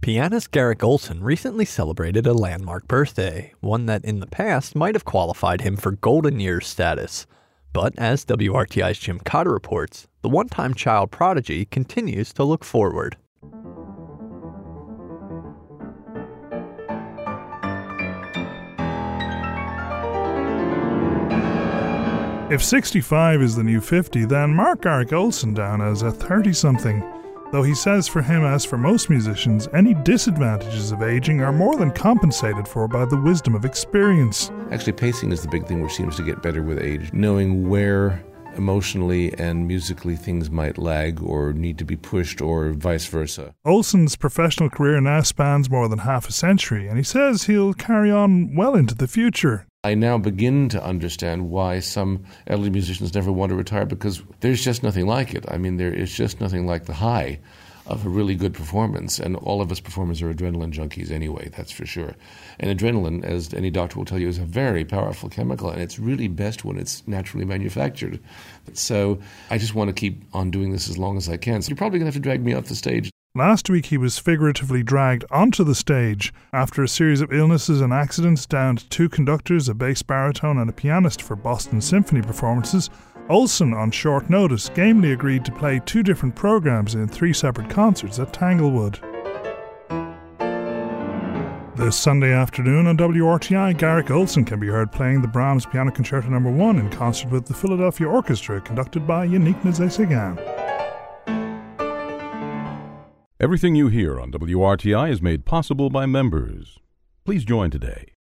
Pianist Garrick Ohlson recently celebrated a landmark birthday, one that in the past might have qualified him for golden years status. But as WRTI's Jim Cotter reports, the one-time child prodigy continues to look forward. If 65 is the new 50, then mark Garrick Ohlson down as a 30-something. Though he says for him, as for most musicians, any disadvantages of aging are more than compensated for by the wisdom of experience. Actually, pacing is the big thing which seems to get better with age. Knowing where emotionally and musically things might lag or need to be pushed or vice versa. Ohlson's professional career now spans more than half a century, and he says he'll carry on well into the future. I now begin to understand why some elderly musicians never want to retire, because there's just nothing like it. I mean, there is just nothing like the high of a really good performance, and all of us performers are adrenaline junkies anyway, that's for sure. And adrenaline, as any doctor will tell you, is a very powerful chemical, and it's really best when it's naturally manufactured. So I just want to keep on doing this as long as I can. So you're probably going to have to drag me off the stage. Last week he was figuratively dragged onto the stage after a series of illnesses and accidents, downed 2 conductors, a bass baritone and a pianist for Boston Symphony performances. Ohlson, on short notice, gamely agreed to play 2 different programmes in 3 separate concerts at Tanglewood. This Sunday afternoon on WRTI, Garrick Ohlson can be heard playing the Brahms Piano Concerto No. 1 in concert with the Philadelphia Orchestra, conducted by Yannick Nézet-Séguin. Everything you hear on WRTI is made possible by members. Please join today